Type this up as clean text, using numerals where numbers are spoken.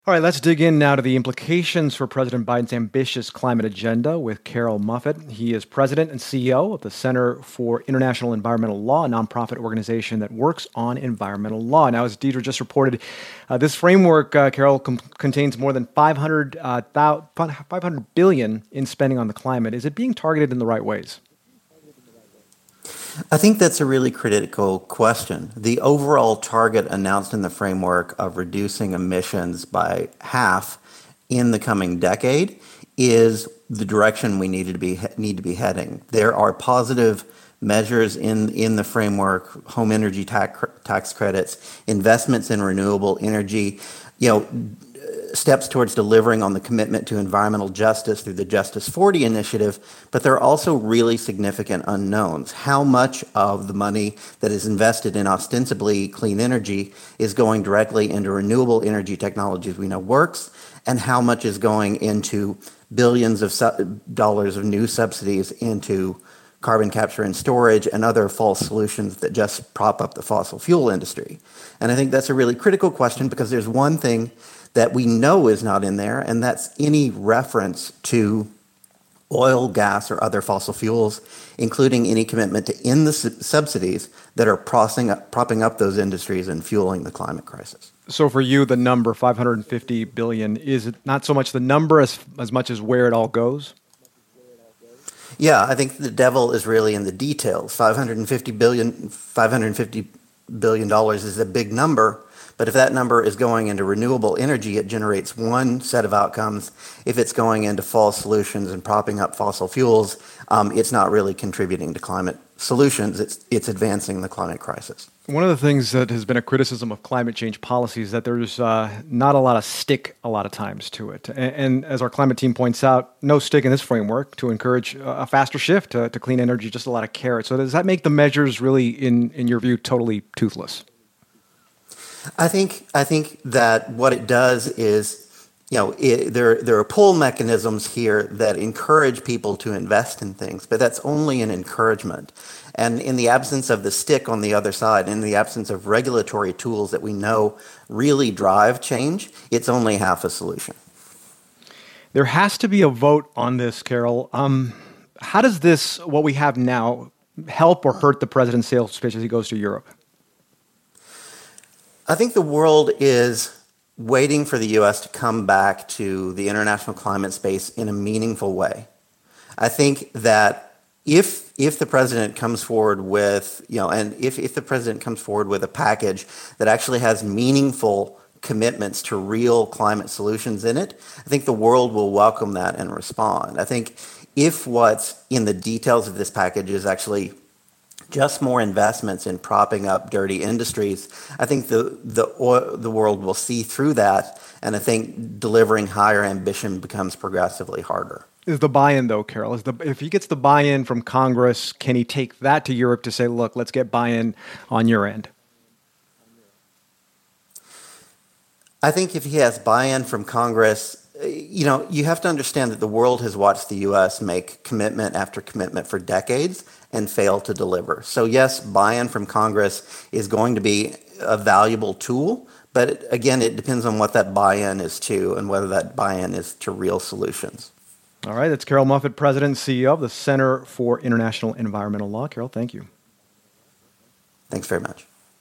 All right, let's dig in now to the implications for President Biden's ambitious climate agenda with Carol Muffett. He is president and CEO of the Center for International Environmental Law, a nonprofit organization that works on environmental law. Now, as Deidre just reported, this framework, Carol, contains more than 500 billion in spending on the climate. Is it being targeted in the right ways? I think that's a really critical question. The overall target announced in the framework of reducing emissions by half in the coming decade is the direction we need to be heading. There are positive measures in the framework: home energy tax credits, investments in renewable energy, steps towards delivering on the commitment to environmental justice through the Justice 40 initiative, but there are also really significant unknowns. How much of the money that is invested in ostensibly clean energy is going directly into renewable energy technologies we know works, and how much is going into billions of dollars of new subsidies into carbon capture and storage and other false solutions that just prop up the fossil fuel industry. And I think that's a really critical question, because there's one thing that we know is not in there, and that's any reference to oil, gas, or other fossil fuels, including any commitment to end the subsidies that are propping up those industries and fueling the climate crisis. So for you, the number 550 billion, is it not so much the number as much as where it all goes? Yeah, I think the devil is really in the details. $550 billion is a big number. But if that number is going into renewable energy, it generates one set of outcomes. If it's going into false solutions and propping up fossil fuels, it's not really contributing to climate solutions. It's advancing the climate crisis. One of the things that has been a criticism of climate change policy is that there's not a lot of stick a lot of times to it. And as our climate team points out, no stick in this framework to encourage a faster shift to clean energy, just a lot of carrot. So does that make the measures really, in your view, totally toothless? I think that what it does is, there are pull mechanisms here that encourage people to invest in things, but that's only an encouragement. And in the absence of the stick on the other side, in the absence of regulatory tools that we know really drive change, it's only half a solution. There has to be a vote on this, Carol. How does this, what we have now, help or hurt the president's sales pitch as he goes to Europe? I think the world is waiting for the U.S. to come back to the international climate space in a meaningful way. I think that if the president comes forward with, if the president comes forward with a package that actually has meaningful commitments to real climate solutions in it, I think the world will welcome that and respond. I think if what's in the details of this package is actually just more investments in propping up dirty industries, I think the world will see through that, and I think delivering higher ambition becomes progressively harder. Is the buy-in, though, Carol? If he gets the buy-in from Congress, can he take that to Europe to say, look, let's get buy-in on your end? I think if he has buy-in from Congress, you have to understand that the world has watched the U.S. make commitment after commitment for decades and fail to deliver. So yes, buy-in from Congress is going to be a valuable tool, but again, it depends on what that buy-in is to and whether that buy-in is to real solutions. All right, that's Carol Muffett, President and CEO of the Center for International Environmental Law. Carol, thank you. Thanks very much.